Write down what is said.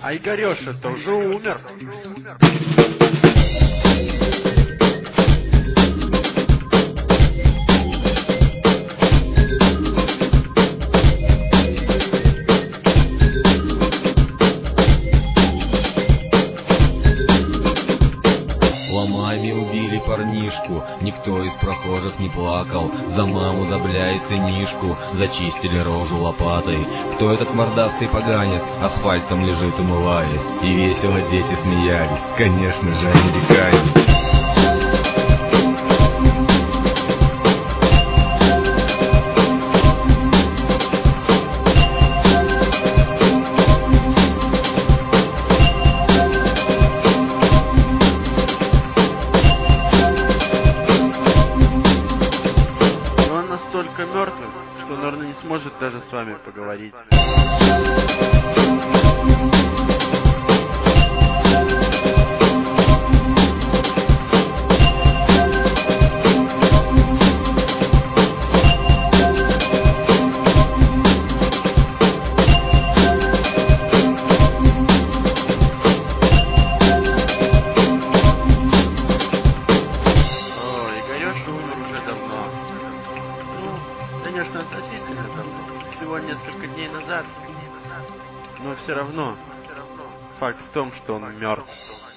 А Игореша-то уже умер. Ломами убили парнишку, никто из прохожих не плакал. За маму, за бля и сынишку зачистили рожу лопатой. Кто этот мордастый поганец, асфальтом лежит умываясь? И весело дети смеялись, конечно же, американец. Настолько мертвый, что, наверное, не сможет даже с вами поговорить. Конечно, относительно давно, всего несколько дней назад, но все равно факт в том, что он мертв.